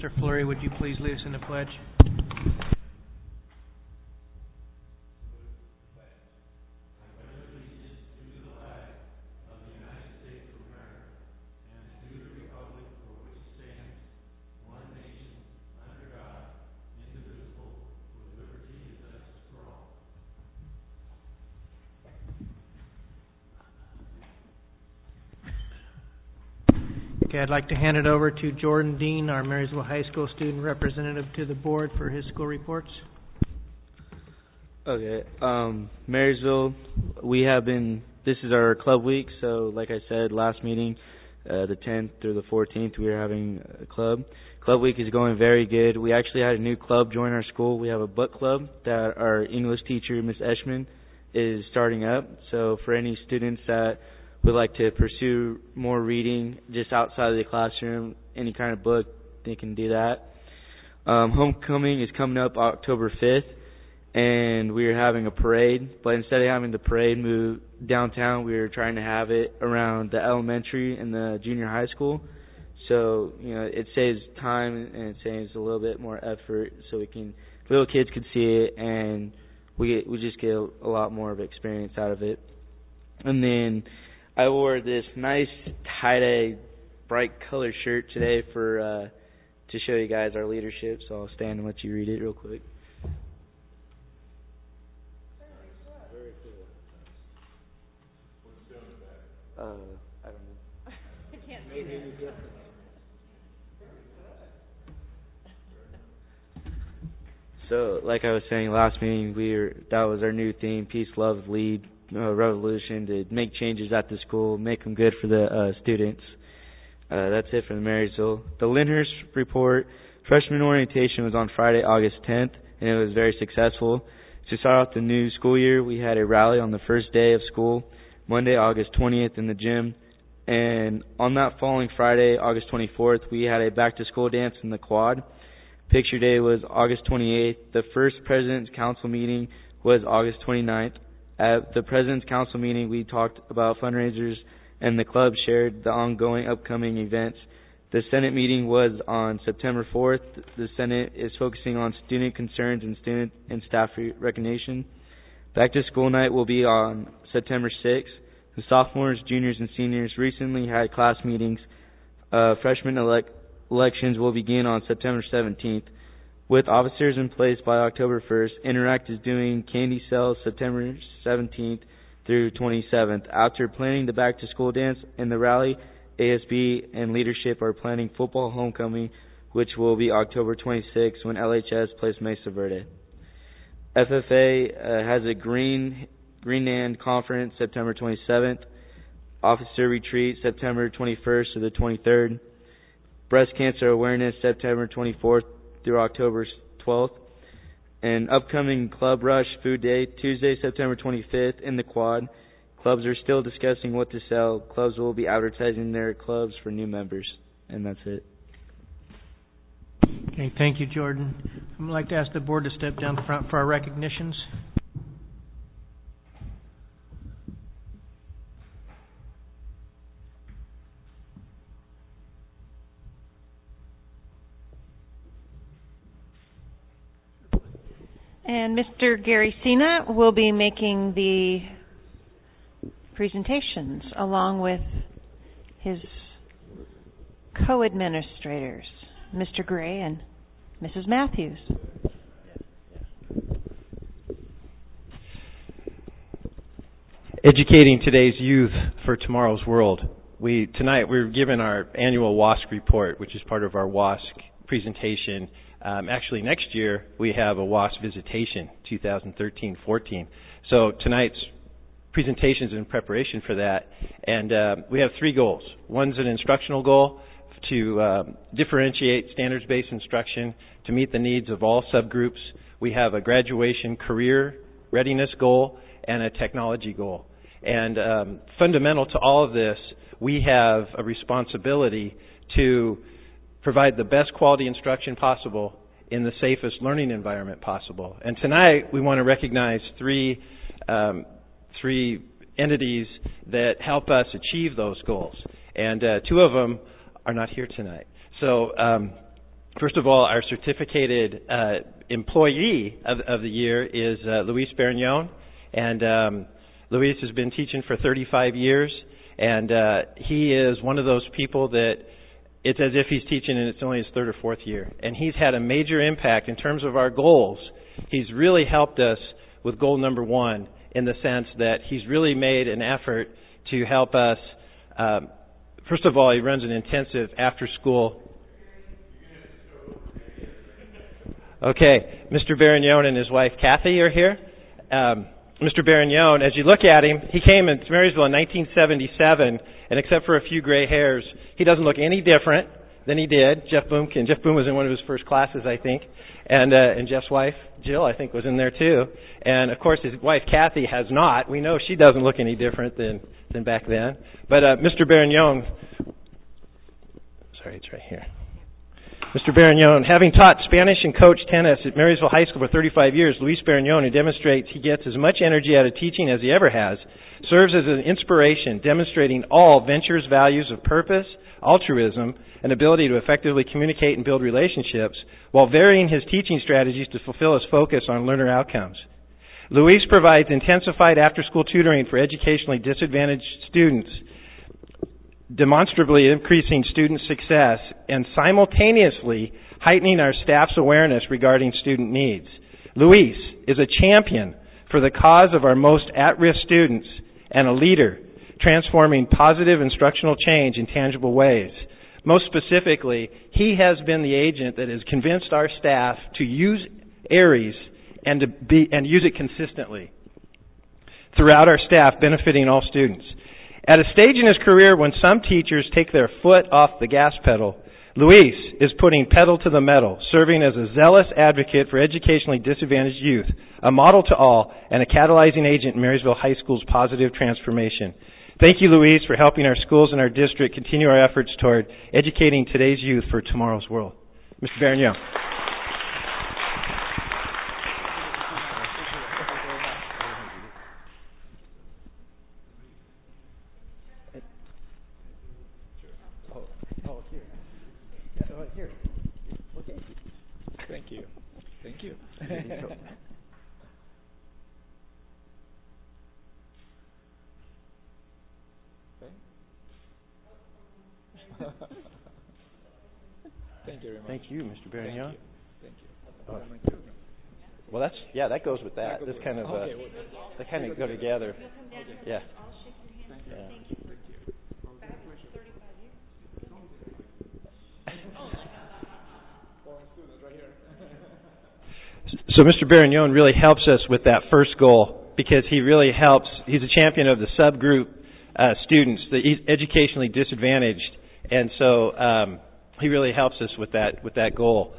Pastor Fleury, would you please lead us in the pledge? Okay, I'd like to hand it over to Jordan Dean, our Marysville High School student representative to the board, for his school reports. Okay, Marysville, this is our club week, so like I said, last meeting, the 10th through the 14th, we are having a club. Club week is going very good. We actually had a new club join our school. We have a book club that our English teacher, Miss Eschman, is starting up. So for any students that would like to pursue more reading just outside of the classroom, any kind of book, they can do that. Homecoming is coming up October 5th, and we are having a parade. But instead of having the parade move downtown, we are trying to have it around the elementary and the junior high school. So, it saves time and it saves a little bit more effort so little kids can see it, and we just get a lot more of experience out of it. And then I wore this nice tie-dye, bright color shirt today to show you guys our leadership. So I'll stand and let you read it real quick. Very cool. What's down the back? I don't know. I can't see that. So, like I was saying last meeting, that was our new theme: peace, love, lead. Revolution, to make changes at the school, make them good for the students. That's it for the Marysville. The Lyndhurst report, freshman orientation was on Friday, August 10th, and it was very successful. To start off the new school year, we had a rally on the first day of school, Monday, August 20th in the gym. And on that following Friday, August 24th, we had a back-to-school dance in the quad. Picture day was August 28th. The first President's Council meeting was August 29th. At the President's Council meeting, we talked about fundraisers, and the club shared the ongoing upcoming events. The Senate meeting was on September 4th. The Senate is focusing on student concerns and student and staff recognition. Back to school night will be on September 6th. The sophomores, juniors, and seniors recently had class meetings. Freshman elections will begin on September 17th. With officers in place by October 1st, Interact is doing candy sales September 17th through 27th. After planning the back-to-school dance and the rally, ASB and leadership are planning football homecoming, which will be October 26th when LHS plays Mesa Verde. FFA has a Greenland conference September 27th. Officer retreat September 21st to the 23rd. Breast cancer awareness September 24th through October 12th. And upcoming Club Rush Food Day, Tuesday, September 25th in the quad. Clubs are still discussing what to sell. Clubs will be advertising their clubs for new members. And that's it. Okay, thank you, Jordan. I'd like to ask the board to step down front for our recognitions. And Mr. Gary Sena will be making the presentations along with his co-administrators, Mr. Gray and Mrs. Matthews. Educating today's youth for tomorrow's world. Tonight we're given our annual WASC report, which is part of our WASC presentation. Actually, next year we have a WASC visitation, 2013-14. So tonight's presentation is in preparation for that. And we have three goals. One's an instructional goal to differentiate standards-based instruction to meet the needs of all subgroups. We have a graduation career readiness goal and a technology goal. And fundamental to all of this, we have a responsibility to provide the best quality instruction possible in the safest learning environment possible. And tonight we want to recognize three entities that help us achieve those goals. And two of them are not here tonight. So First of all, our certificated employee of the year is Luis Bernion, and Luis has been teaching for 35 years, and he is one of those people that it's as if he's teaching and it's only his third or fourth year. And he's had a major impact in terms of our goals. He's really helped us with goal number 1 in the sense that he's really made an effort to help us. First of all, he runs an intensive after-school. Okay, Mr. Berignon and his wife Kathy are here. Mr. Berignon, as you look at him, he came to Marysville in 1977, and except for a few gray hairs, he doesn't look any different than he did. Jeff Boomkin. Jeff Boom was in one of his first classes, I think, and Jeff's wife Jill, I think, was in there too. And of course, his wife Kathy has not. We know she doesn't look any different than back then. But Mr. Berignon, sorry, it's right here. Mr. Berignon, having taught Spanish and coached tennis at Marysville High School for 35 years, Luis Berignon, who demonstrates he gets as much energy out of teaching as he ever has, serves as an inspiration, demonstrating all Venture's values of purpose, altruism, and ability to effectively communicate and build relationships, while varying his teaching strategies to fulfill his focus on learner outcomes. Luis provides intensified after-school tutoring for educationally disadvantaged students, demonstrably increasing student success and simultaneously heightening our staff's awareness regarding student needs. Luis is a champion for the cause of our most at-risk students and a leader transforming positive instructional change in tangible ways. Most specifically, he has been the agent that has convinced our staff to use Aries and use it consistently throughout our staff, benefiting all students. At a stage in his career when some teachers take their foot off the gas pedal, Luis is putting pedal to the metal, serving as a zealous advocate for educationally disadvantaged youth, a model to all, and a catalyzing agent in Marysville High School's positive transformation. Thank you, Luis, for helping our schools and our district continue our efforts toward educating today's youth for tomorrow's world. Mr. Berignon. Thank you. Thank you very much. Thank you, Mr. Berignon. Thank you. Oh. Well, that goes with that. This kind of they kind of go together. Yeah. Thank you. So Mr. Berignon really helps us with that first goal because he really helps. He's a champion of the subgroup students, the educationally disadvantaged, and so he really helps us with that goal.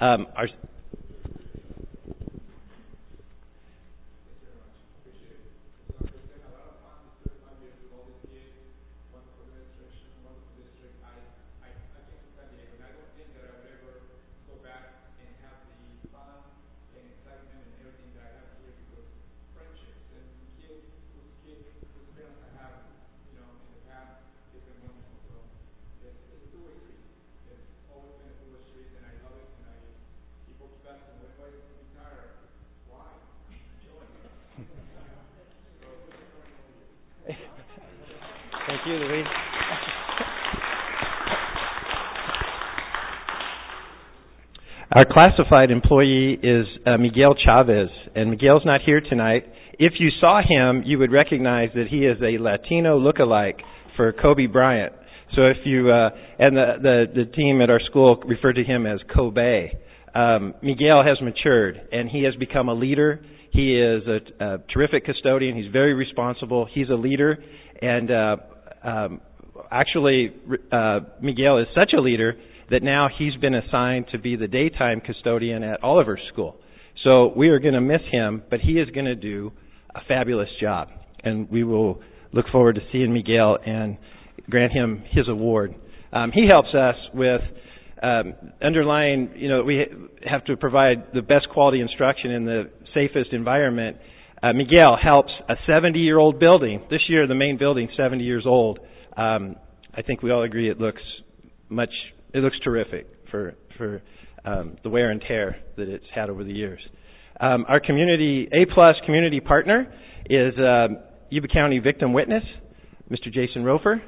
Thank you, Luis. Our classified employee is Miguel Chavez, and Miguel's not here tonight. If you saw him, you would recognize that he is a Latino lookalike for Kobe Bryant. So if you and the team at our school referred to him as Kobe. Miguel has matured, and he has become a leader. He is a terrific custodian. He's very responsible. He's a leader, and actually, Miguel is such a leader that now he's been assigned to be the daytime custodian at Oliver's school. So we are going to miss him, but he is going to do a fabulous job, and we will look forward to seeing Miguel and grant him his award. He helps us with underlying, we have to provide the best quality instruction in the safest environment. Miguel helps a 70-year-old building. This year, the main building's 70 years old. I think we all agree it looks terrific for for the wear and tear that it's had over the years. Our community A-plus community partner is Yuba County Victim Witness, Mr. Jason Roper.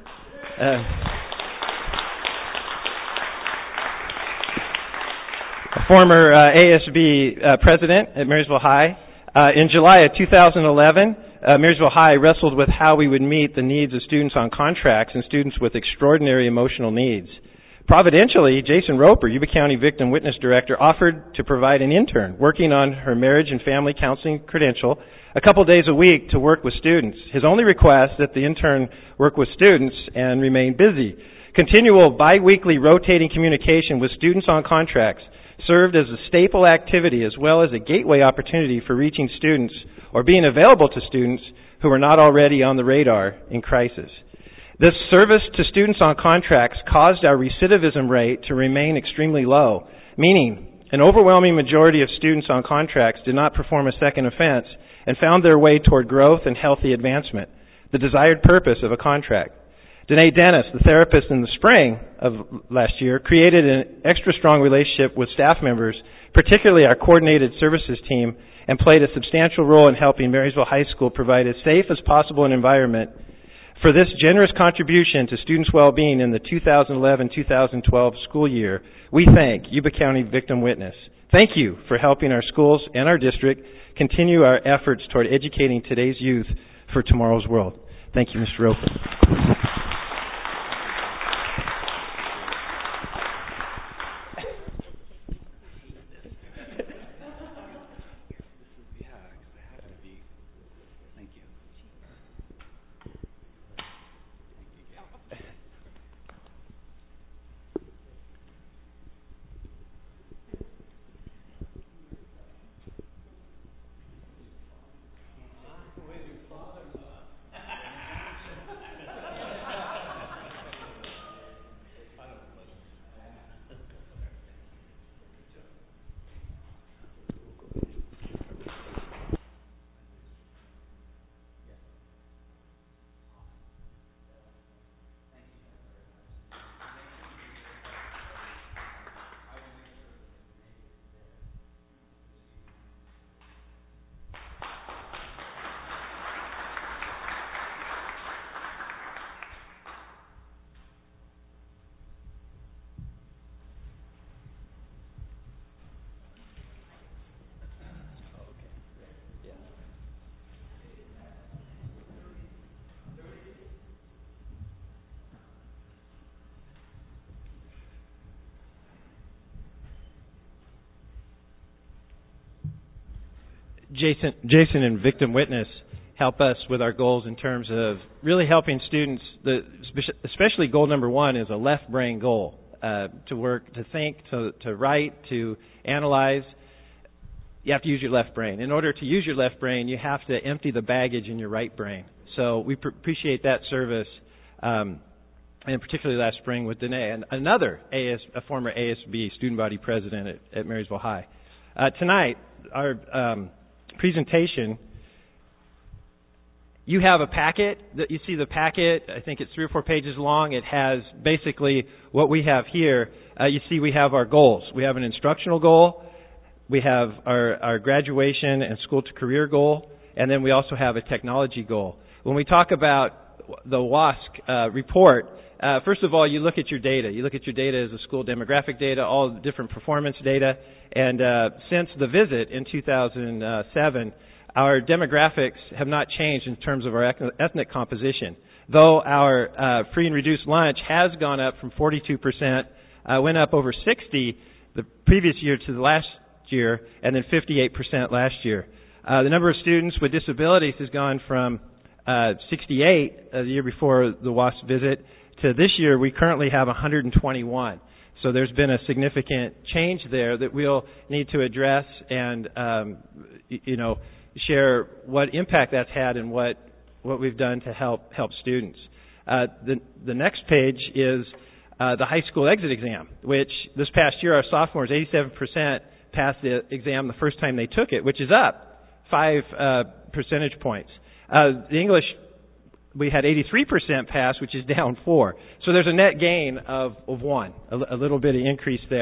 A former ASB president at Marysville High. In July of 2011, Marysville High wrestled with how we would meet the needs of students on contracts and students with extraordinary emotional needs. Providentially, Jason Roper, Yuba County Victim Witness Director, offered to provide an intern working on her marriage and family counseling credential a couple days a week to work with students. His only request that the intern work with students and remain busy. Continual bi-weekly rotating communication with students on contracts served as a staple activity as well as a gateway opportunity for reaching students or being available to students who are not already on the radar in crisis. This service to students on contracts caused our recidivism rate to remain extremely low, meaning an overwhelming majority of students on contracts did not perform a second offense and found their way toward growth and healthy advancement, the desired purpose of a contract. Danae Dennis, the therapist in the spring of last year, created an extra strong relationship with staff members, particularly our coordinated services team, and played a substantial role in helping Marysville High School provide as safe as possible an environment. For this generous contribution to students' well-being in the 2011-2012 school year, we thank Yuba County Victim Witness. Thank you for helping our schools and our district continue our efforts toward educating today's youth for tomorrow's world. Thank you, Mr. Roper. Jason and Victim Witness help us with our goals in terms of really helping students. Especially goal number one is a left brain goal, to work, to think, to write, to analyze. You have to use your left brain. In order to use your left brain, you have to empty the baggage in your right brain. So we appreciate that service, and particularly last spring with Danae, and another a former ASB student body president at Marysville High. Tonight, our presentation, you have a packet. You see the packet. I think it's 3 or 4 pages long. It has basically what we have here. You see we have our goals. We have an instructional goal. We have our graduation and school to career goal. And then we also have a technology goal. When we talk about the WASC report, first of all, you look at your data. You look at your data as a school demographic data, all the different performance data. And since the visit in 2007, our demographics have not changed in terms of our ethnic composition. Though our free and reduced lunch has gone up from 42%, went up over 60% the previous year to the last year, and then 58% last year. The number of students with disabilities has gone from 68 the year before the WASC visit to this year we currently have 121. So there's been a significant change there that we'll need to address and share what impact that's had and what we've done to help students. The next page is the high school exit exam, which this past year our sophomores, 87% passed the exam the first time they took it, which is up 5 percentage points. The English, we had 83% pass, which is down 4. So there's a net gain of 1, a little bit of increase there.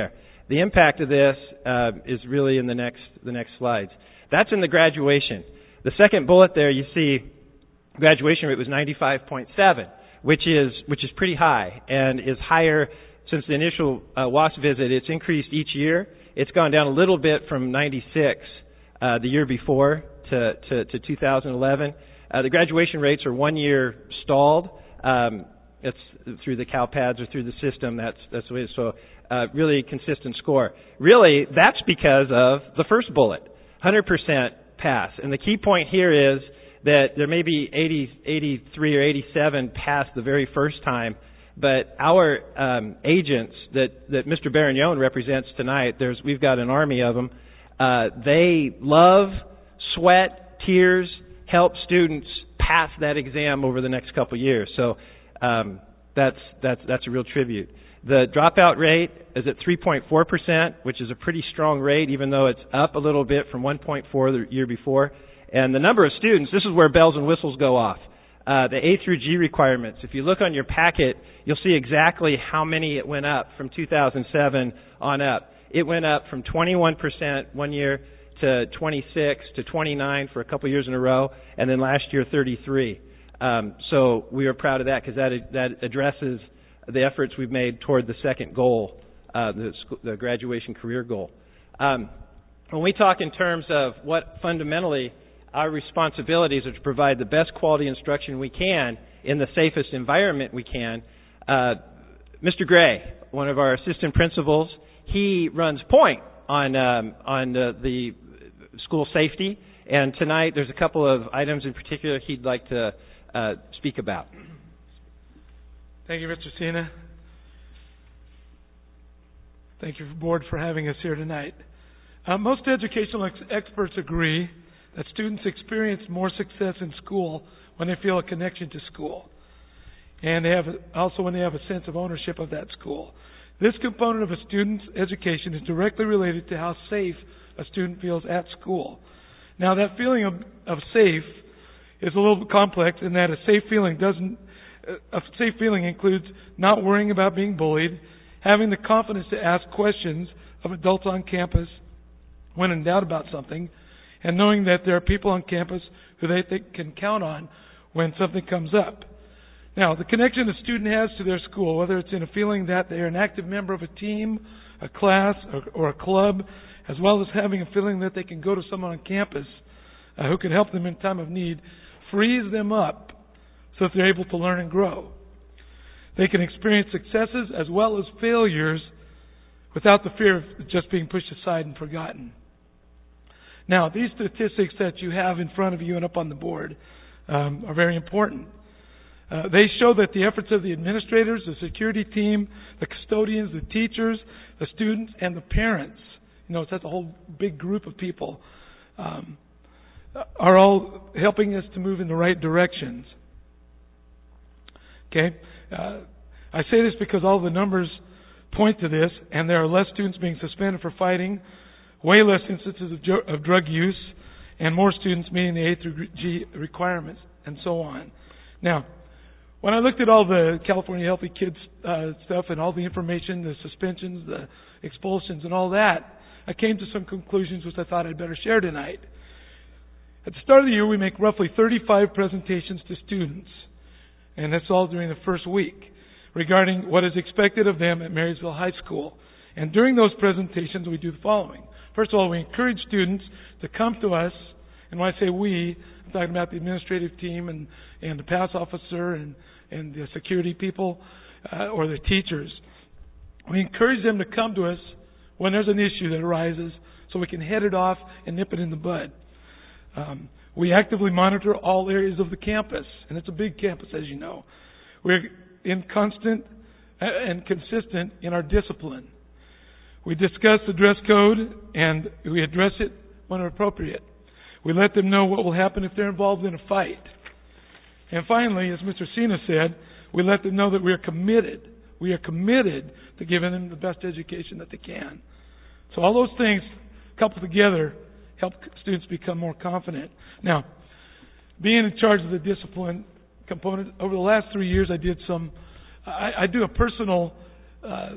the impact of this is really in the next slides. That's in the graduation. The second bullet there, you see graduation rate was 95.7, which is pretty high and is higher since the initial WASC visit. It's increased each year. It's gone down a little bit from 96 the year before to 2011. The graduation rates are 1 year stalled. It's through the CalPads or through the system. That's the way. So really consistent score. Really, that's because of the first bullet, 100% pass. And the key point here is that there may be 83 or 87 pass the very first time, but our agents that Mr. Barignon represents tonight, we've got an army of them. They love, sweat, tears, help students pass that exam over the next couple of years. So that's a real tribute. The dropout rate is at 3.4%, which is a pretty strong rate, even though it's up a little bit from 1.4 the year before. And the number of students, this is where bells and whistles go off. The A through G requirements. If you look on your packet, you'll see exactly how many it went up from 2007 on up. It went up from 21% 1 year to 26 to 29 for a couple years in a row, and then last year 33. So we are proud of that because that addresses the efforts we've made toward the second goal, the graduation career goal. When we talk in terms of what fundamentally our responsibilities are to provide the best quality instruction we can in the safest environment we can, Mr. Gray, one of our assistant principals, he runs point on the school safety, and tonight there's a couple of items in particular he'd like to speak about. Thank you, Mr. Sina. Thank you, board, for having us here tonight. Most educational experts agree that students experience more success in school when they feel a connection to school, and also when they have a sense of ownership of that school. This component of a student's education is directly related to how safe a student feels at school. Now, that feeling of safe is a little bit complex in that a safe feeling includes not worrying about being bullied, having the confidence to ask questions of adults on campus when in doubt about something, and knowing that there are people on campus who they think can count on when something comes up. Now, the connection a student has to their school, whether it's in a feeling that they're an active member of a team, a class, or a club, as well as having a feeling that they can go to someone on campus who can help them in time of need, frees them up so that they're able to learn and grow. They can experience successes as well as failures without the fear of just being pushed aside and forgotten. Now, these statistics that you have in front of you and up on the board are very important. They show that the efforts of the administrators, the security team, the custodians, the teachers, the students, and the parents, that's a whole big group of people, are all helping us to move in the right directions. Okay? I say this because all the numbers point to this, and there are less students being suspended for fighting, way less instances of drug use, and more students meeting the A through G requirements, and so on. Now, when I looked at all the California Healthy Kids stuff and all the information, the suspensions, the expulsions, and all that, I came to some conclusions which I thought I'd better share tonight. At the start of the year, we make roughly 35 presentations to students, and that's all during the first week, regarding what is expected of them at Marysville High School. And during those presentations, we do the following. First of all, we encourage students to come to us, and when I say we, I'm talking about the administrative team and the pass officer and the security people or the teachers. We encourage them to come to us when there's an issue that arises so we can head it off and nip it in the bud. We actively monitor all areas of the campus, and it's a big campus, as you know. We're in constant and consistent in our discipline. We discuss the dress code, and we address it when appropriate. We let them know what will happen if they're involved in a fight. And finally, as Mr. Sina said, we let them know that we are committed. We are committed to giving them the best education that they can. So all those things coupled together help students become more confident. Now, being in charge of the discipline component, over the last 3 years I do a personal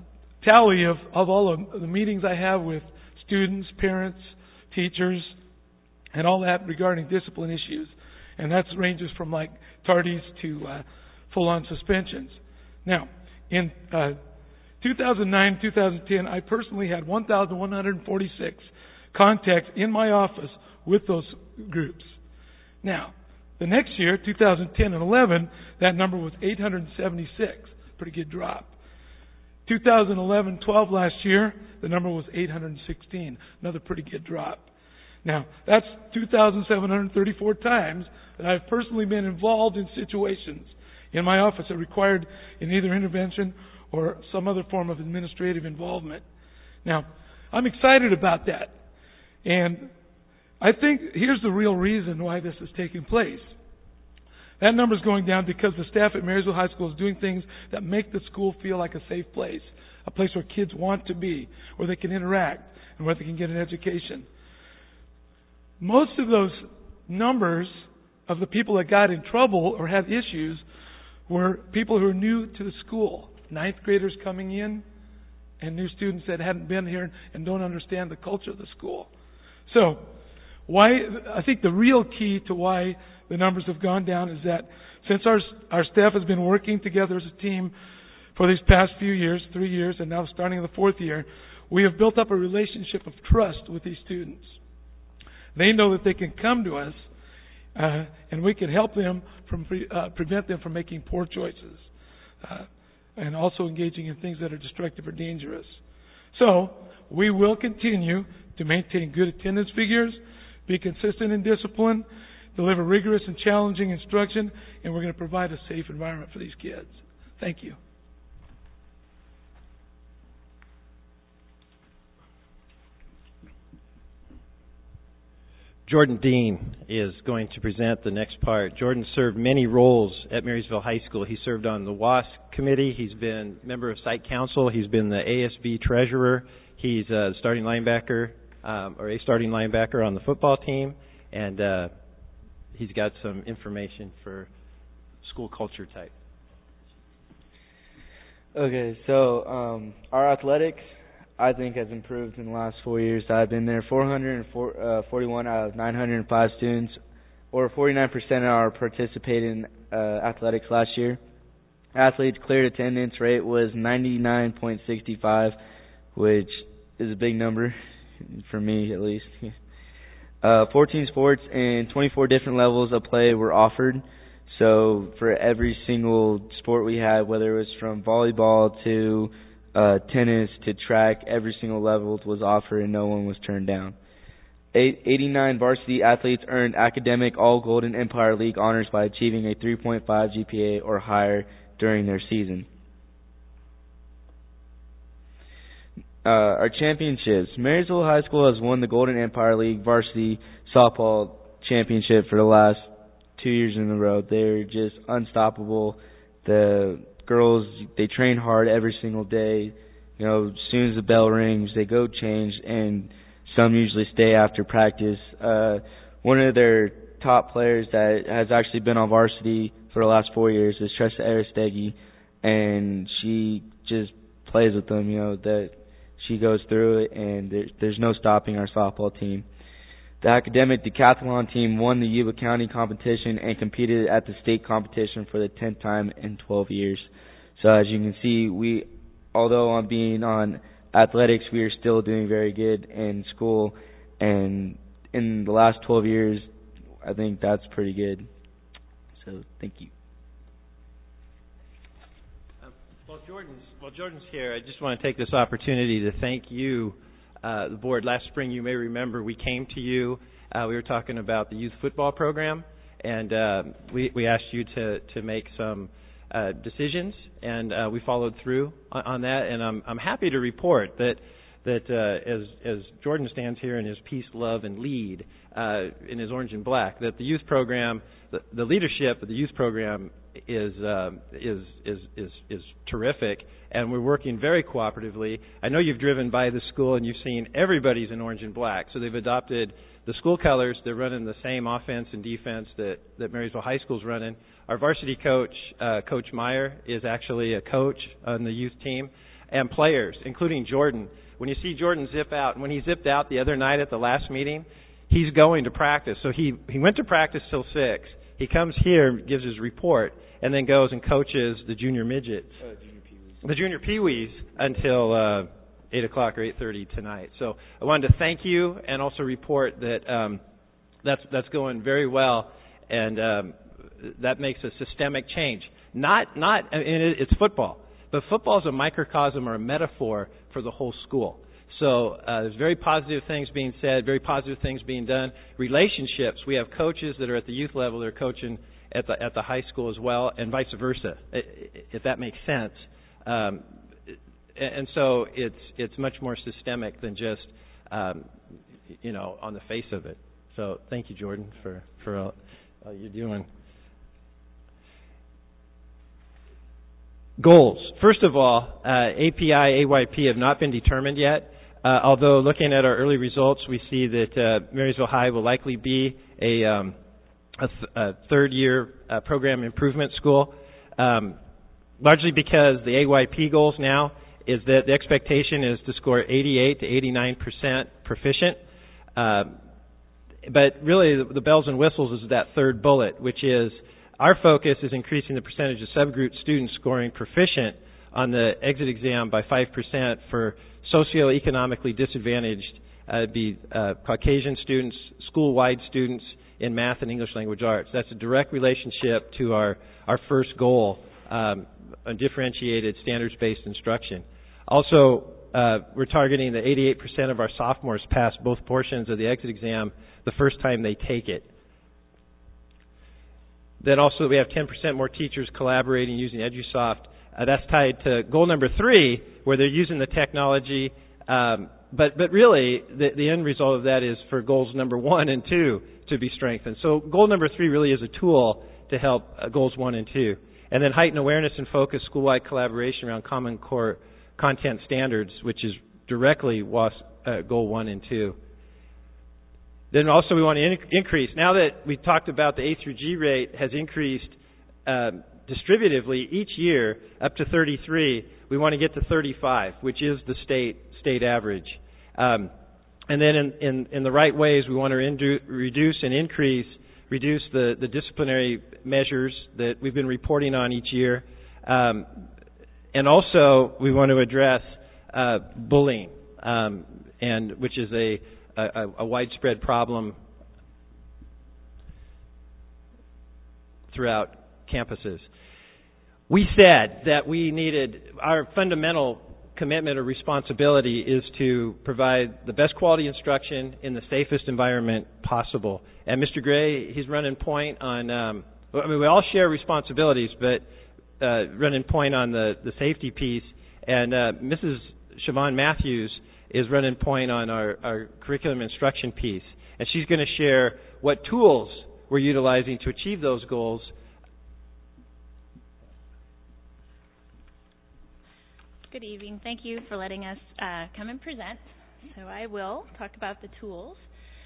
tally of all of the meetings I have with students, parents, teachers, and all that regarding discipline issues. And that ranges from like tardies to full-on suspensions. Now, in 2009, 2010, I personally had 1,146 contacts in my office with those groups. Now, the next year, 2010 and 11, that number was 876. Pretty good drop. 2011-12 last year, the number was 816. Another pretty good drop. Now, that's 2,734 times that I've personally been involved in situations in my office that required in either intervention or some other form of administrative involvement. Now, I'm excited about that. And I think here's the real reason why this is taking place. That number's going down because the staff at Marysville High School is doing things that make the school feel like a safe place, a place where kids want to be, where they can interact, and where they can get an education. Most of those numbers of the people that got in trouble or had issues were people who are new to the school, ninth graders coming in, and new students that hadn't been here and don't understand the culture of the school. So, I think the real key to why the numbers have gone down is that since our staff has been working together as a team for these past few years, 3 years, and now starting in the 4th year, we have built up a relationship of trust with these students. They know that they can come to us, and we can help them prevent them from making poor choices, and also engaging in things that are destructive or dangerous. So, we will continue to maintain good attendance figures, be consistent in discipline, deliver rigorous and challenging instruction, and we're going to provide a safe environment for these kids. Thank you. Jordan Dean is going to present the next part. Jordan served many roles at Marysville High School. He served on the WASC committee. He's been member of site council. He's been the ASB treasurer. He's a starting linebacker, or a starting linebacker on the football team. And he's got some information for school culture type. Okay, so our athletics, I think, has improved in the last 4 years that I've been there. 441 out of 905 students, or 49% are participating in athletics last year. Athletes' cleared attendance rate was 99.65, which is a big number, for me at least. 14 sports and 24 different levels of play were offered. So for every single sport we had, whether it was from volleyball to tennis to track, every single level was offered and no one was turned down. 89 varsity athletes earned academic All Golden Empire League honors by achieving a 3.5 GPA or higher during their season. Our championships. Marysville High School has won the Golden Empire League varsity softball championship for the last 2 years in a row. They're just unstoppable. The girls, they train hard every single day. You know, as soon as the bell rings, they go change, and some usually stay after practice. One of their top players that has actually been on varsity for the last 4 years is Tressa Aristegi, and she just plays with them, you know, that she goes through it, and there's no stopping our softball team. The academic decathlon team won the Yuba County competition and competed at the state competition for the 10th time in 12 years. So as you can see, although on being on athletics, we are still doing very good in school. And in the last 12 years, I think that's pretty good. So thank you. While Jordan's here, I just want to take this opportunity to thank you, the board. Last spring, you may remember, we came to you. We were talking about the youth football program, and we asked you to make some decisions, and we followed through on that. And I'm happy to report that as Jordan stands here in his peace, love, and lead in his orange and black, that the youth program, the leadership of the youth program is terrific, and we're working very cooperatively. I know you've driven by the school and you've seen everybody's in orange and black, so they've adopted the school colors. They're running the same offense and defense that Marysville High School's running. Our varsity coach, Coach Meyer, is actually a coach on the youth team, and players, including Jordan. When you see Jordan zip out, and when he zipped out the other night at the last meeting, he's going to practice. So he went to practice till 6. He comes here, gives his report, and then goes and coaches the junior midgets, the junior peewees, until 8 o'clock or 8:30 tonight. So I wanted to thank you and also report that that's going very well, and that makes a systemic change. It's football, but football is a microcosm or a metaphor for the whole school. So there's very positive things being said, very positive things being done. Relationships, we have coaches that are at the youth level that are coaching at the high school as well, and vice versa, if that makes sense. And so it's much more systemic than just on the face of it. So thank you, Jordan, for all you're doing. Goals. First of all, API, AYP have not been determined yet. Although looking at our early results, we see that Marysville High will likely be a third-year program improvement school, largely because the AYP goals now is that the expectation is to score 88 to 89% proficient. But really, the bells and whistles is that third bullet, which is our focus is increasing the percentage of subgroup students scoring proficient on the exit exam by 5% for socioeconomically disadvantaged, Caucasian students, school-wide students in math and English language arts. That's a direct relationship to our first goal, on differentiated standards-based instruction. Also, we're targeting that 88% of our sophomores pass both portions of the exit exam the first time they take it. Then also we have 10% more teachers collaborating using EduSoft. That's tied to goal number 3, where they're using the technology. But really, the end result of that is for goals number 1 and 2 to be strengthened. So goal number 3 really is a tool to help goals 1 and 2. And then heighten awareness and focus school-wide collaboration around Common Core content standards, which is directly WASC goal 1 and 2. Then also we want to increase. Now that we talked about the A through G rate has increased distributively each year up to 33, we want to get to 35, which is the state average. And then in the right ways, we want to reduce the disciplinary measures that we've been reporting on each year. And also, we want to address bullying, and which is a widespread problem throughout campuses. We said that we needed, our fundamental commitment or responsibility is to provide the best quality instruction in the safest environment possible. And Mr. Gray, he's running point on, we all share responsibilities, but running point on the safety piece. And Mrs. Siobhan Matthews is running point on our curriculum instruction piece. And she's going to share what tools we're utilizing to achieve those goals. Good evening. Thank you for letting us come and present. So I will talk about the tools.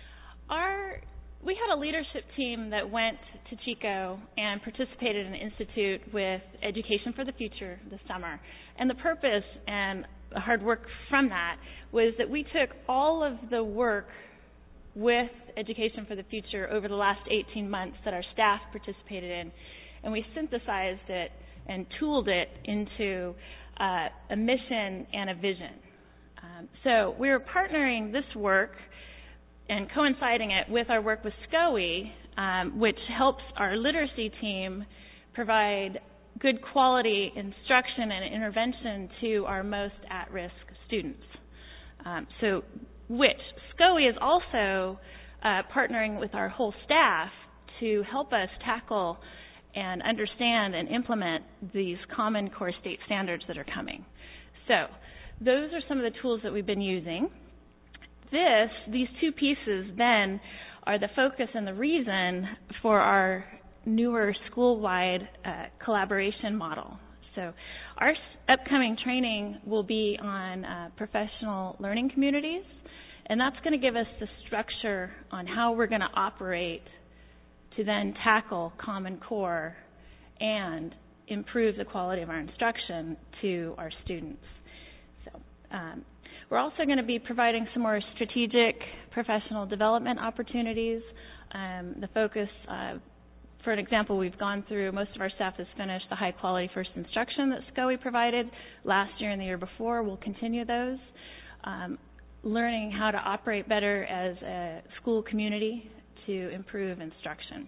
We had a leadership team that went to Chico and participated in an institute with Education for the Future this summer. And the purpose and the hard work from that was that we took all of the work with Education for the Future over the last 18 months that our staff participated in, and we synthesized it and tooled it into a mission and a vision. So we're partnering this work and coinciding it with our work with SCOE, which helps our literacy team provide good quality instruction and intervention to our most at-risk students. SCOE is also partnering with our whole staff to help us tackle and understand and implement these Common Core state standards that are coming. So those are some of the tools that we've been using. These two pieces then are the focus and the reason for our newer school-wide collaboration model. So our upcoming training will be on professional learning communities, and that's going to give us the structure on how we're going to operate to then tackle Common Core and improve the quality of our instruction to our students. We're also going to be providing some more strategic professional development opportunities. The focus, for an example, we've gone through, most of our staff has finished the high quality first instruction that SCOE provided last year and the year before. We'll continue those. Learning how to operate better as a school community to improve instruction.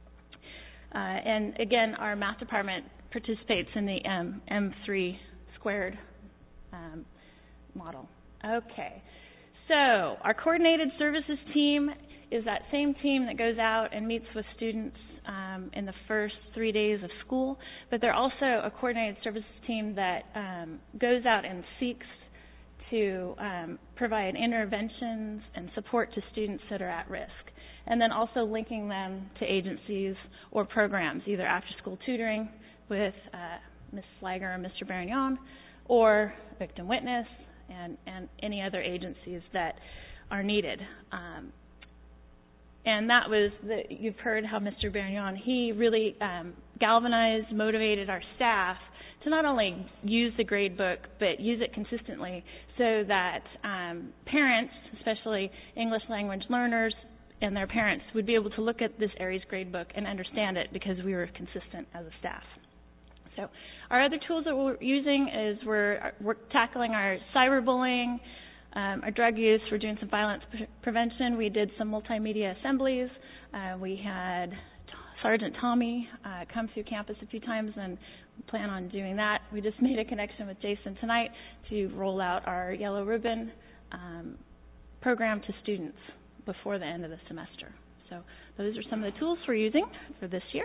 And again, our math department participates in the M3 squared model. Okay, so our coordinated services team is that same team that goes out and meets with students in the first 3 days of school, but they're also a coordinated services team that goes out and seeks to provide interventions and support to students that are at risk, and then also linking them to agencies or programs, either after-school tutoring with Ms. Slager or Mr. Barignon, or victim witness and any other agencies that are needed. And that was, you've heard how Mr. Barignon, he really galvanized, motivated our staff to not only use the grade book, but use it consistently so that parents, especially English language learners and their parents, would be able to look at this Aries grade book and understand it because we were consistent as a staff. So our other tools that we're using is we're tackling our cyberbullying, our drug use. We're doing some violence prevention. We did some multimedia assemblies. We had Sergeant Tommy come through campus a few times, and we plan on doing that. We just made a connection with Jason tonight to roll out our Yellow Ribbon program to students before the end of the semester. So those are some of the tools we're using for this year.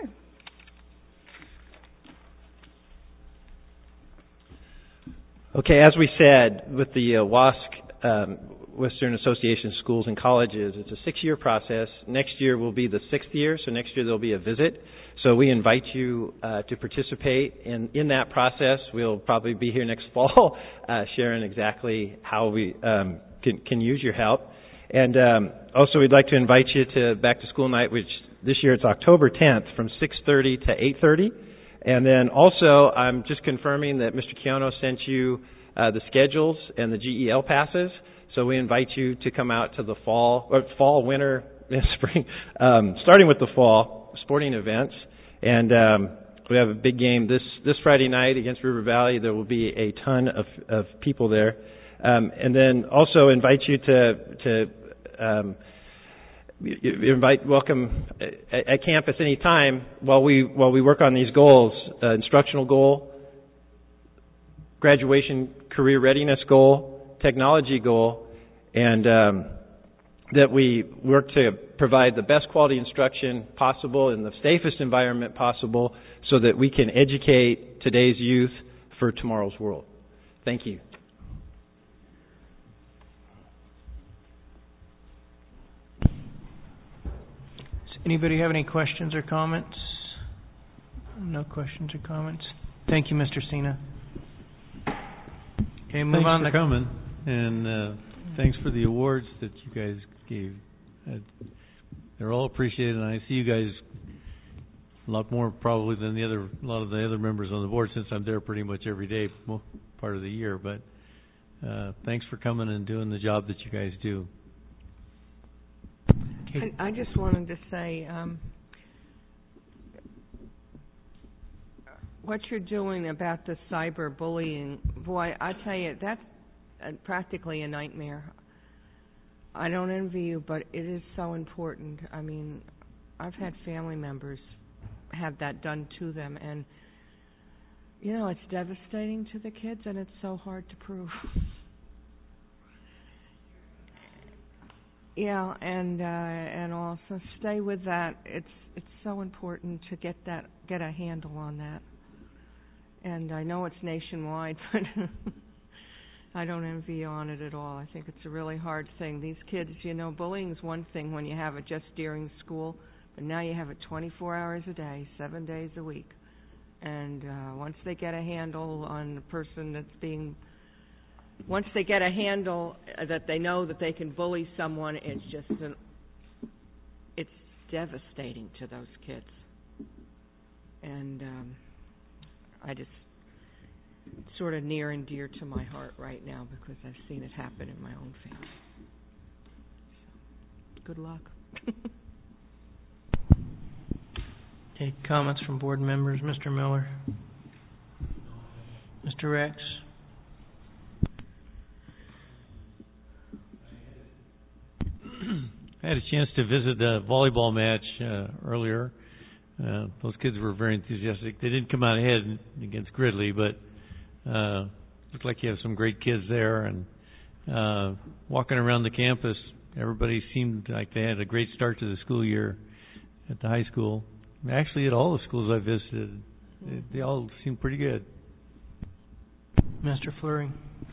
Okay, as we said, with the WASC, Western Association of Schools and Colleges, it's a 6-year process. Next year will be the 6th year, so next year there'll be a visit. So we invite you to participate in that process. We'll probably be here next fall sharing exactly how we can use your help. And also we'd like to invite you to Back to School Night, which this year it's October 10th from 6:30 to 8:30. And then also, I'm just confirming that Mr. Chiano sent you the schedules and the GEL passes. So we invite you to come out to the fall, winter, spring, starting with the fall sporting events. And we have a big game this Friday night against River Valley. There will be a ton of people there. And then also invite you to welcome at campus any time while we work on these goals: instructional goal, graduation career readiness goal, technology goal, and that we work to provide the best quality instruction possible in the safest environment possible so that we can educate today's youth for tomorrow's world. Thank you. Anybody have any questions or comments? No questions or comments. Thank you, Mr. Sina. Okay, move on. Thanks for coming, and thanks for the awards that you guys gave. They're all appreciated, and I see you guys a lot more probably than a lot of the other members on the board, since I'm there pretty much every day, part of the year. But thanks for coming and doing the job that you guys do. I just wanted to say, what you're doing about the cyberbullying, boy, I tell you, that's practically a nightmare. I don't envy you, but it is so important. I mean, I've had family members have that done to them, and, you know, it's devastating to the kids, and it's so hard to prove. Yeah, and also stay with that. It's so important to get a handle on that. And I know it's nationwide, but I don't envy you on it at all. I think it's a really hard thing. These kids, you know, bullying is one thing when you have it just during school, but now you have it 24 hours a day, 7 days a week. And once they get a handle on the person that's being once they get a handle that they know that they can bully someone, it's just it's devastating to those kids. And sort of near and dear to my heart right now because I've seen it happen in my own family. So, good luck. Any comments from board members? Mr. Miller? Mr. Rex? I had a chance to visit a volleyball match earlier. Those kids were very enthusiastic. They didn't come out ahead against Gridley, but looked like you have some great kids there. And walking around the campus, everybody seemed like they had a great start to the school year at the high school. Actually, at all the schools I visited, they all seemed pretty good. Mr. Fleury?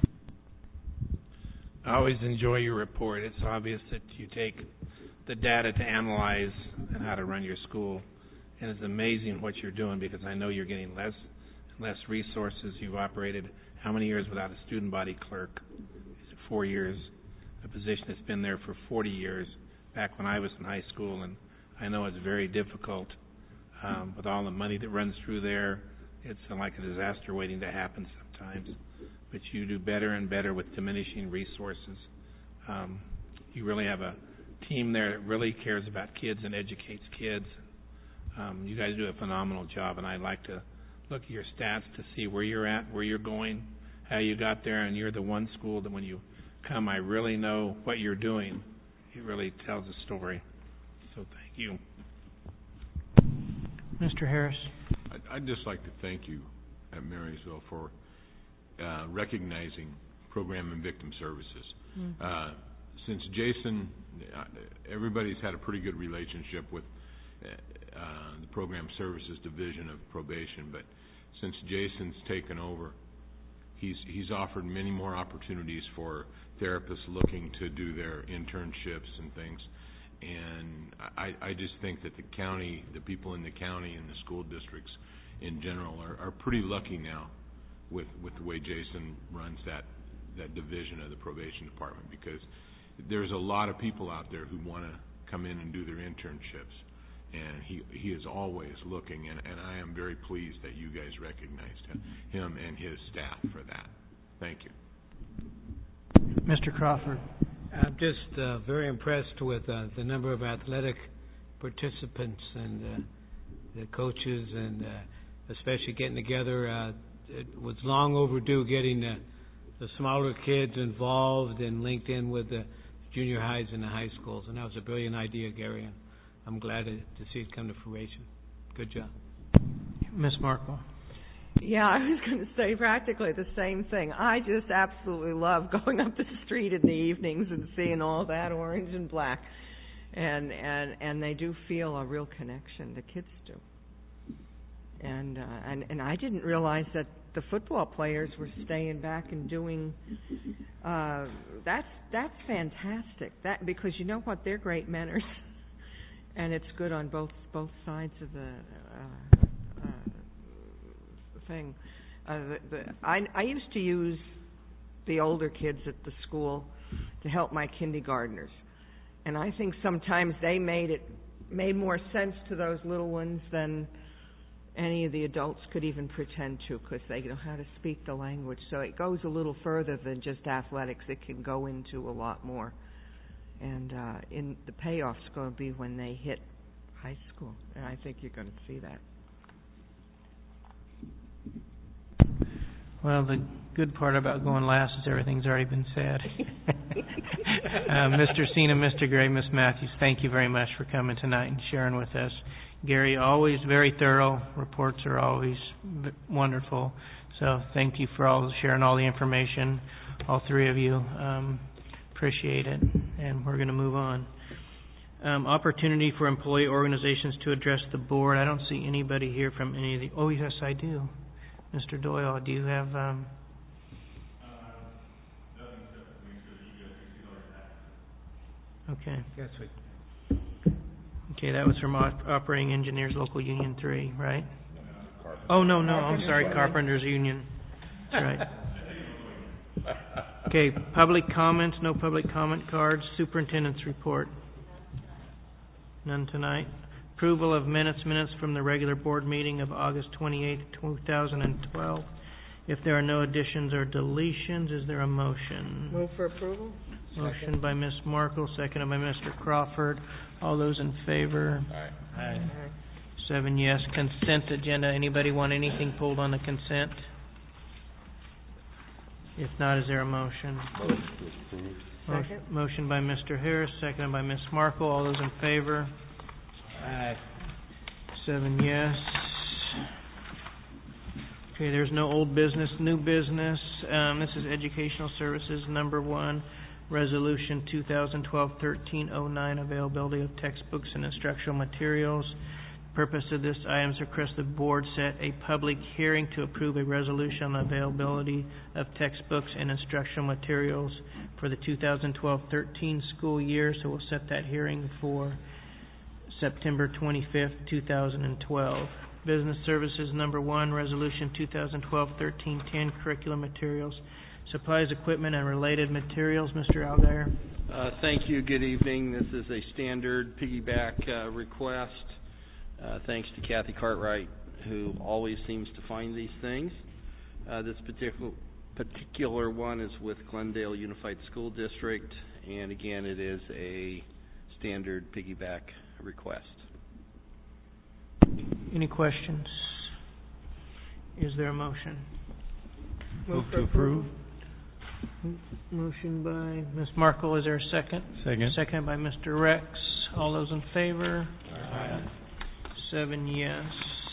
I always enjoy your report. It's obvious that you take the data to analyze and how to run your school. And it's amazing what you're doing because I know you're getting less and less resources. You've operated how many years without a student body clerk? Is it 4 years? A position that's been there for 40 years back when I was in high school. And I know it's very difficult with all the money that runs through there. It's like a disaster waiting to happen sometimes. But you do better and better with diminishing resources. You really have a team there that really cares about kids and educates kids. You guys do a phenomenal job, and I'd like to look at your stats to see where you're at, where you're going, how you got there, and you're the one school that when you come, I really know what you're doing. It really tells a story. So thank you. Mr. Harris? I'd just like to thank you at Marysville for recognizing program and victim services. Mm-hmm. Since Jason, everybody's had a pretty good relationship with the program services division of probation, but since Jason's taken over, he's offered many more opportunities for therapists looking to do their internships and things. And I just think that the county, the people in the county and the school districts in general are pretty lucky now with the way Jason runs that division of the probation department, because there's a lot of people out there who want to come in and do their internships, and he is always looking, and I am very pleased that you guys recognized him and his staff for that. Thank you. Mr. Crawford? I'm just very impressed with the number of athletic participants and the coaches, and especially getting together. It was long overdue getting the smaller kids involved and linked in with the junior highs and the high schools, and that was a brilliant idea, Gary, and I'm glad to see it come to fruition. Good job. Ms. Markle? Yeah, I was going to say practically the same thing. I just absolutely love going up the street in the evenings and seeing all that orange and black, and they do feel a real connection. The kids do, and I didn't realize that the football players were staying back and doing. That's fantastic. That, because you know what, they're great mentors, and it's good on both sides of the thing. I used to use the older kids at the school to help my kindergartners, and I think sometimes they made more sense to those little ones than any of the adults could even pretend to, because they know how to speak the language. So it goes a little further than just athletics. It can go into a lot more, and in the payoff's going to be when they hit high school, and I think you're going to see that. Well, the good part about going last is everything's already been said. Mr. Cena, Mr. Gray, Ms. Matthews, thank you very much for coming tonight and sharing with us. Gary, always very thorough. Reports are always wonderful. So thank you for sharing all the information, all three of you. Appreciate it. And we're going to move on. Opportunity for employee organizations to address the board. I don't see anybody here from any of the... Oh, yes, I do. Mr. Doyle, do you have... Okay. Yes, we... Okay, that was from Operating Engineers Local Union 3, right? Oh, no, I'm sorry, Carpenters Union. That's right. Okay, public comments, no public comment cards. Superintendent's report. None tonight. Approval of minutes from the regular board meeting of August 28, 2012. If there are no additions or deletions, is there a motion? Move for approval? Motion by Ms. Markle, seconded by Mr. Crawford. All those in favor? Aye. 7 yes. Consent agenda. Anybody want anything pulled on the consent? If not, is there a motion? Second. Motion by Mr. Harris, seconded by Ms. Markle. All those in favor? Aye. 7 yes. Okay, there's no old business, new business. This is Educational Services number 1, Resolution 2012-1309, availability of textbooks and instructional materials. Purpose of this item is to request the board set a public hearing to approve a resolution on the availability of textbooks and instructional materials for the 2012-13 school year. So we'll set that hearing for September 25th, 2012. Business Services number 1, Resolution 2012-1310, curriculum materials, supplies, equipment, and related materials. Mr. Algier. Thank you. Good evening. This is a standard piggyback request. Thanks to Kathy Cartwright, who always seems to find these things. This particular one is with Glendale Unified School District, and again, it is a standard piggyback request. Any questions? Is there a motion? Move to approve. Motion by Ms. Markle. Is there a second? Second. Second by Mr. Rex. All those in favor? Aye. 7 yes.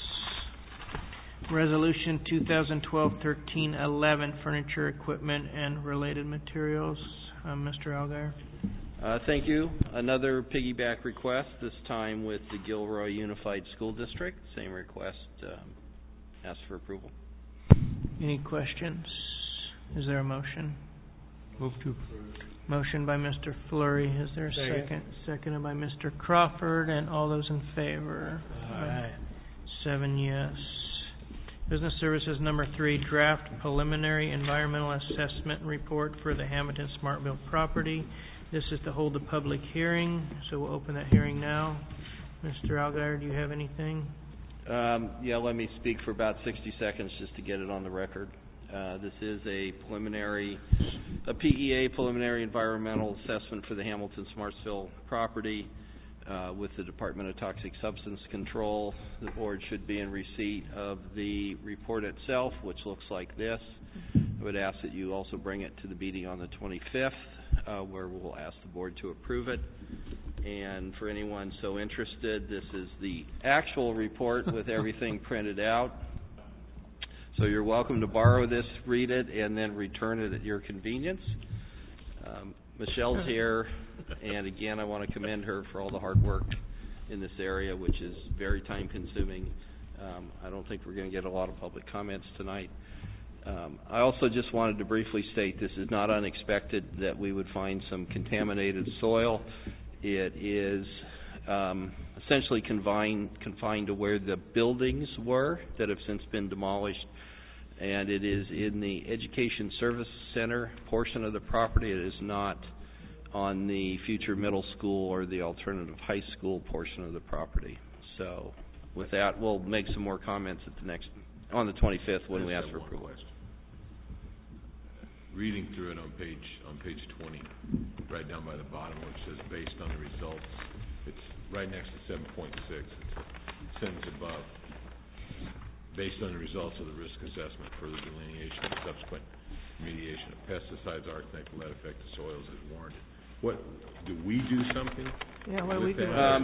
Resolution 2012-1311, furniture, equipment, and related materials. Mr. Algier. Thank you. Another piggyback request, this time with the Gilroy Unified School District. Same request, asked for approval. Any questions? Is there a motion? Move to approve. Motion by Mr. Fleury. Is there a second? Seconded by Mr. Crawford. And all those in favor? Aye. 7 yes. Business Services number 3, draft preliminary environmental assessment report for the Hamilton Smartville property. This is to hold a public hearing, so we'll open that hearing now. Mr. Algier, do you have anything? Yeah, let me speak for about 60 seconds just to get it on the record. This is a PEA, preliminary environmental assessment for the Hamilton Smartville property with the Department of Toxic Substance Control. The board should be in receipt of the report itself, which looks like this. I would ask that you also bring it to the meeting on the 25th, where we'll ask the board to approve it. And for anyone so interested, this is the actual report with everything printed out. So you're welcome to borrow this, read it, and then return it at your convenience. Michelle's here, and again, I want to commend her for all the hard work in this area, which is very time-consuming. I don't think we're going to get a lot of public comments tonight. I also just wanted to briefly state this is not unexpected that we would find some contaminated soil. It is essentially confined to where the buildings were that have since been demolished, and it is in the Education Service Center portion of the property. It is not on the future middle school or the alternative high school portion of the property. So with that, we'll make some more comments at on the 25th when we ask for approval. Reading through it on page 20, right down by the bottom where it says based on the results, it's right next to 7.6. It's a sentence above. Based on the results of the risk assessment for the delineation and subsequent remediation of pesticides, arsenic, lead affected soils as warranted. What do we do something? Yeah, what do we do?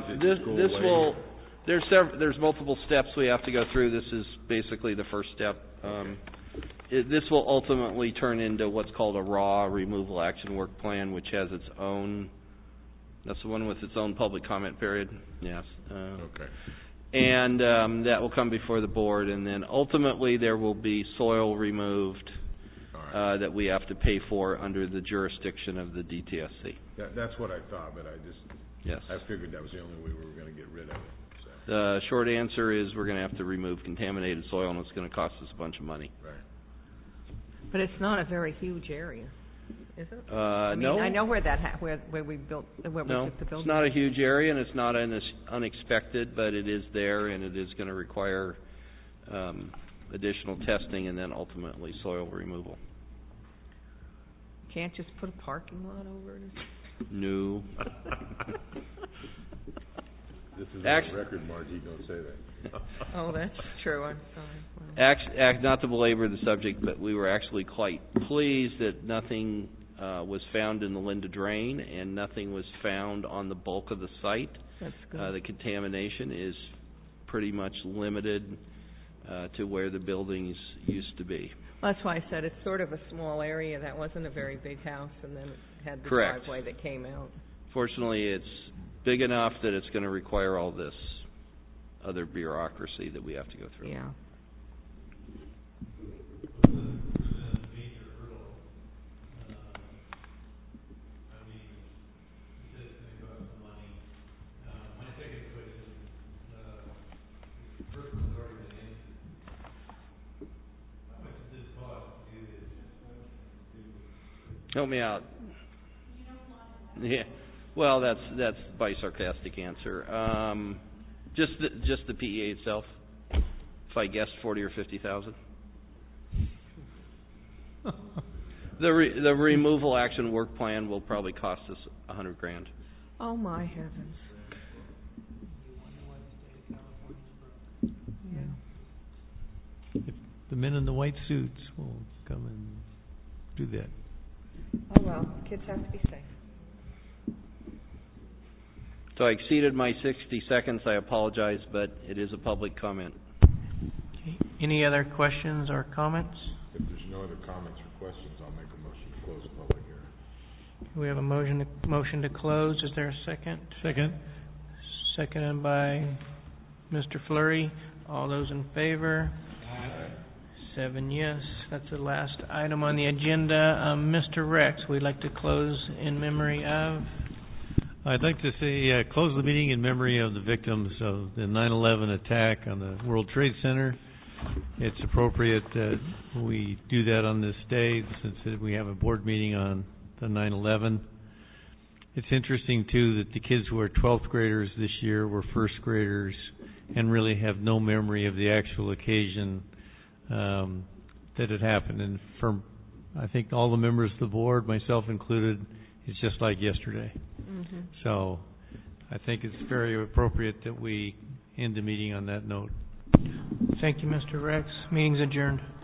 There's multiple steps we have to go through. This is basically the first step. This will ultimately turn into what's called a raw removal action work plan, which has its own. That's the one with its own public comment period. Yes. Okay. And that will come before the board, and then ultimately there will be soil removed that we have to pay for under the jurisdiction of the DTSC. That's what I thought, but I figured that was the only way we were going to get rid of it. So. The short answer is we're going to have to remove contaminated soil, and it's going to cost us a bunch of money. Right. But it's not a very huge area, is it? No. I know where that where we built where we took the building. It's not a huge area, and it's not unexpected, but it is there, and it is going to require additional testing, and then ultimately soil removal. Can't just put a parking lot over it? No. This is Actu- on record, Margie, don't say that. Oh, that's true, I'm sorry. Not to belabor the subject, but we were actually quite pleased that nothing was found in the Linda Drain and nothing was found on the bulk of the site. That's good. The contamination is pretty much limited to where the buildings used to be. That's why I said it's sort of a small area. That wasn't a very big house, and then it had the Correct. driveway that came out. Fortunately, it's big enough that it's going to require all this other bureaucracy that we have to go through. Yeah. Help me out. Yeah. Well, that's by sarcastic answer. Just the PEA itself. If I guessed 40 or 50,000. The removal action work plan will probably cost us $100,000. Oh my heavens. Yeah. The men in the white suits will come and do that. Oh well, kids have to be safe. So I exceeded my 60 seconds. I apologize, but it is a public comment. Okay. Any other questions or comments? If there's no other comments or questions, I'll make a motion to close the public hearing. We have a motion to close. Is there a second? Second. Seconded by Mr. Fleury. All those in favor? Aye. 7 yes. That's the last item on the agenda. Mr. Rex, we'd like to close in memory of... I'd like to say close the meeting in memory of the victims of the 9/11 attack on the World Trade Center. It's appropriate that we do that on this day since we have a board meeting on the 9/11. It's interesting, too, that the kids who are 12th graders this year were first graders and really have no memory of the actual occasion that it happened. And for, I think, all the members of the board, myself included, it's just like yesterday. Mm-hmm. So I think it's very appropriate that we end the meeting on that note. Thank you, Mr. Rex. Meeting's adjourned.